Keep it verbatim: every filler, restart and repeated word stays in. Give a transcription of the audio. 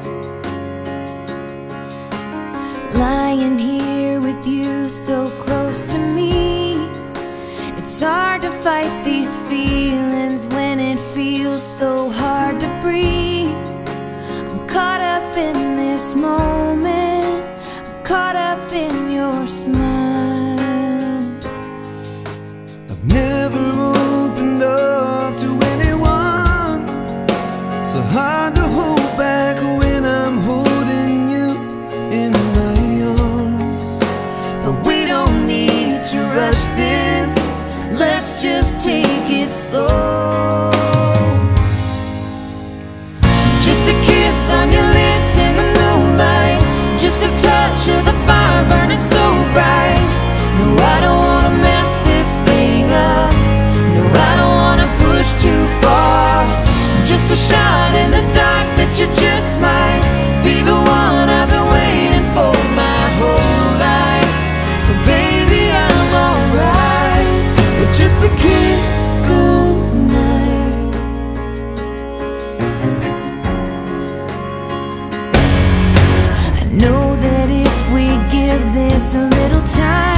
Lying here with you so close to me, it's hard to fight these feelings when it feels so hard to breathe. I'm caught up in this moment, I'm caught up in your smile. I've never opened up to anyone, so hard to hold back when I'm holding you in my arms. But we don't need to rush this, let's just take it slow. Just a kiss on your lips in the moonlight, just a touch of the fire burning so bright. No, I don't wanna mess this thing up, no, I don't wanna push too far. Just a shot in the dark that you just might be the one I've been waiting for my whole life. So baby, I'm alright with just a kiss goodnight. I know that if we give this a little time,